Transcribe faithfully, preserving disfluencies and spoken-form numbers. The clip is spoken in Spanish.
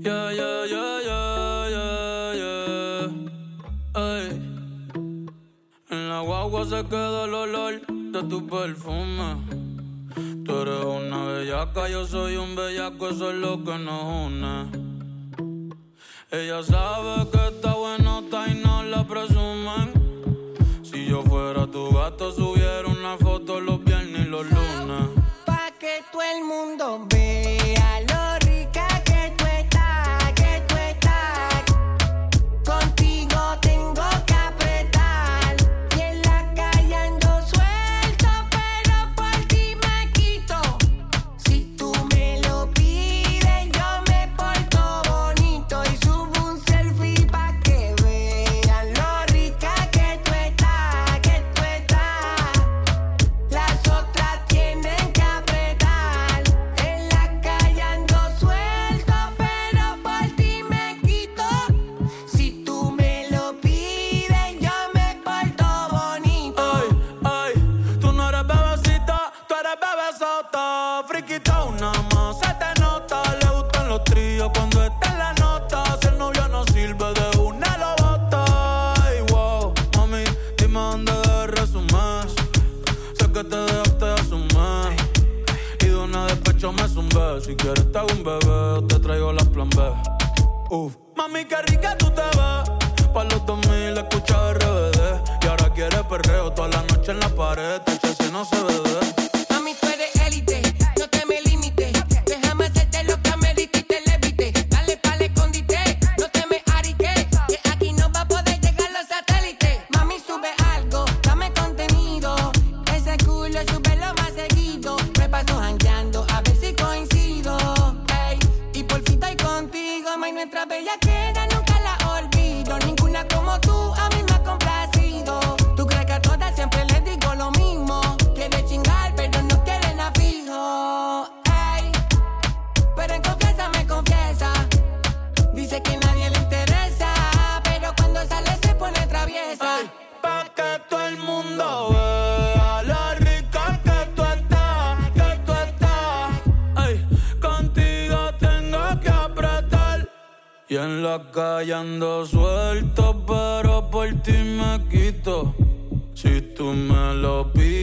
Yeah, yeah, yeah, yeah, yeah, yeah. Ey. En la guagua se queda el olor de tu perfume. Tú eres una bellaca, yo soy un bellaco, eso es lo que nos une. Ella sabe que está buenota y no la presumen. Si yo fuera tu gato, subiera una foto los viernes y los lunes. Pa' que todo el mundo vea lo rica que tú estás, que tú estás. Contigo tengo que apretar. Y en la calle ando suelto, pero por ti me quito. Si tú me lo pides, yo me porto bonito. Y subo un selfie pa' que vean lo rica que tú estás, que tú estás. Las otras tienen que apretar. En la calle ando suelto, pero por ti me quito. Si tú me lo pides, yo me porto bonito. Ay, ay, tú no eres bebecita, tú eres bebesota. Friquita una más, se te nota. Le gustan los tríos cuando está en la nota. Si el novio no sirve, de una lo bota. Ay, wow, mami, dime dónde de resumir. Sé que te dejaste de asumir. Y de una despecho me zumbé. Si quieres te hago un bebé o te traigo las plan B. Uf, mami, qué rica tú te ves. Pa' los dos mil escucha R B D. Y ahora quieres perreo toda la noche en la pared. Tacha si no se ve de. Mami, tú eres élite, no te me limites. Déjame hacerte lo que amerita y te levite. Dale pa'l escondite, no te me ariques. Que aquí no va a poder llegar los satélites. Mami, sube algo, dame contenido. Ese culo súbelo más seguido. Me paso jangueando a ver si coincido. Ey, y por fin estoy contigo. May, nuestra bellaquera nunca la olvido. Ninguna como tú a mí me ha complacido. Tú crees que a todas siempre les digo lo mismo. Quiere chingar, pero no quiere nada fijo. Ey, pero en confianza me confiesa. Dice que nadie le interesa, pero cuando sale se pone traviesa. Ay, pa' que todo el mundo vea lo rica que tú estás, que tú estás. Ay, contigo tengo que apretar. Y en la calle ando suelto, pero por ti me quito. Si tú me lo pides,